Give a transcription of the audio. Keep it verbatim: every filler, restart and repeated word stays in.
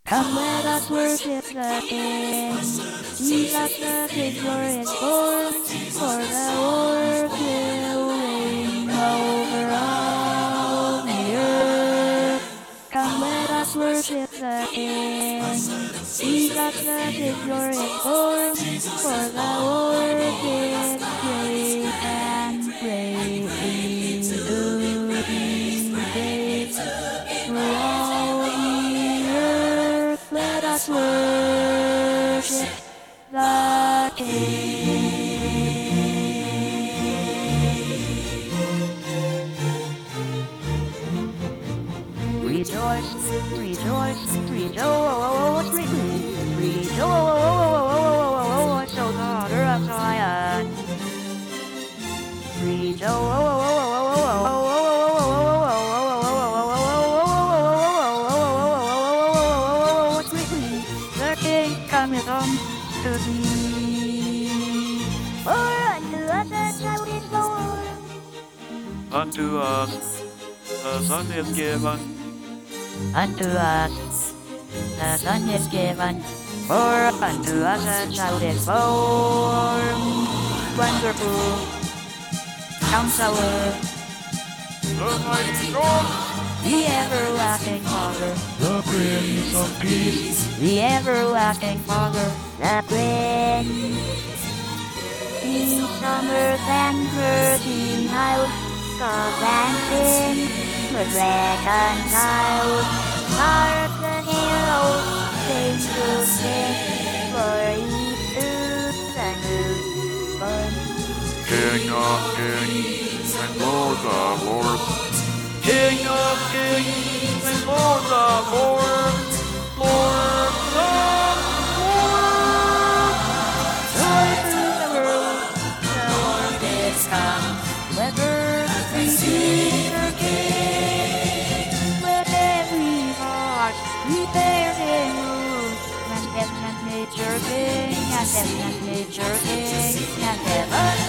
Come let us worship the King. Jesus the Savior is born, for the Lord will reign over all the earth. Come let us worship the King. Jesus the Savior is born, for the Lord is great and greatly to be praised. For all the earth, let us worship the King. Rejoice, rejoice, rejoice, rejoice, O daughter of Zion. Rejoice, the King cometh unto thee. For unto us a child is born. Unto us a son is given. Unto us a son is given, for unto us a child is born. Wonderful Counselor, The mighty God, the everlasting Father, the Prince of Peace, the everlasting Father, the Prince. Peace on earth and virgin out, God and sin was reconciled. Hark the heroes sing to sing, glory to the newborn. King of kings and Lord of lords. King of kings and Lord of lords. Lord of lords. Joy to the world, the Lord is come. Let earth receive her King. Let every heart prepare him room. And heaven and nature King, and heaven and nature King, and heaven